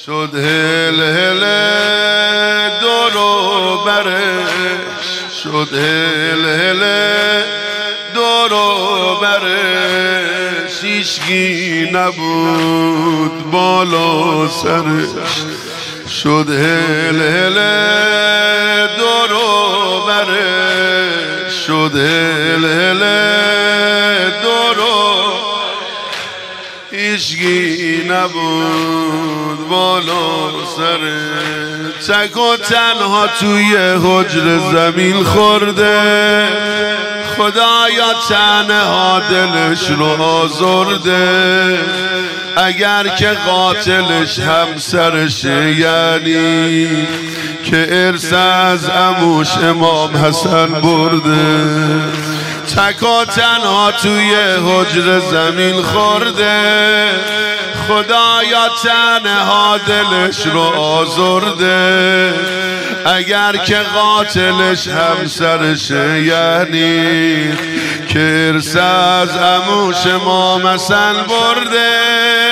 شد هل هل دورو برش شد هل هل دورو برش هیچکی نبود بالا سرش شد هل هل دورو برش شد هل هل دورو هیچکی نبود بالا سرش تک و تنها توی حجر زمین خورده خدایا تنها دلش رو آزرده اگر که قاتلش همسرشه یعنی که ارث از عموش امام حسن برده تک و تنها توی حجر زمین خورده خدایا تنها دلش رو آزرده اگر که قاتلش همسرشه یعنی که ارث از عموش امام حسن برده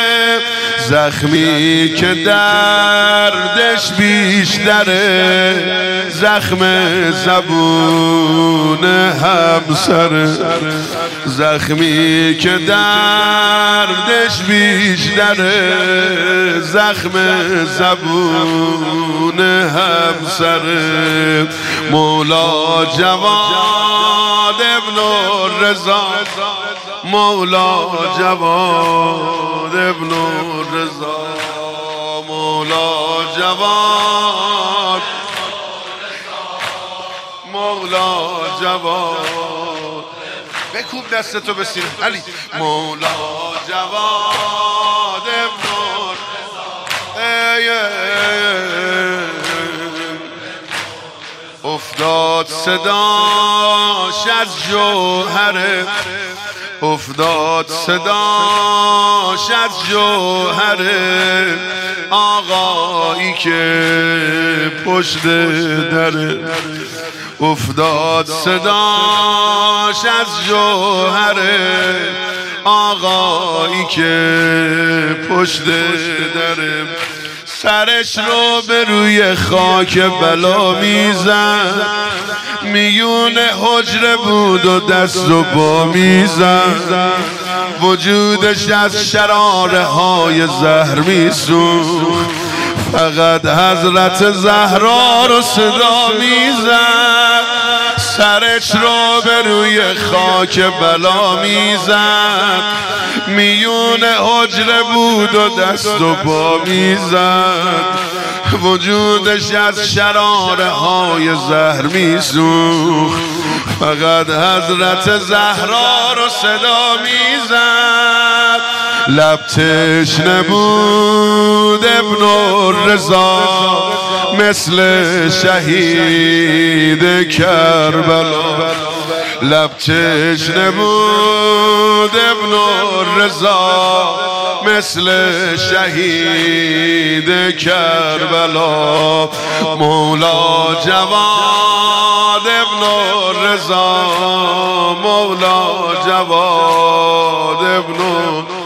زخمی که دردش بیشتره زخم زبون همسره زخمی که دردش بیشتره زخم زبون همسره مولا جواد ابن الرضا مولا جواد ابن الرضا مولا جواد مولا جواد بکوب دستتو به سینه علی مولا جواد ابن افتاد صداش از جوهره افتاد صداش از جوهره آقایی که پشت دره افتاد صداش از جوهره آقایی که پشت دره سرش رو به روی خاک بلا میزد میون حجره بود و دست و پا میزد وجودش از شراره های زهر میسوخت فقط حضرت زهرا رو صدا میزد سرش رو به روی خاک بلا میزد میون حجره بود و دست و پا میزد وجودش از شراره های زهر میسوخت فقط حضرت زهرا رو صدا میزد لب تشنه بود ابن الرضا مثل شهید کربلا لب تشنه بود ابن الرضا مثل شهید کربلا مولا جواد ابن الرضا مولا جواد ابن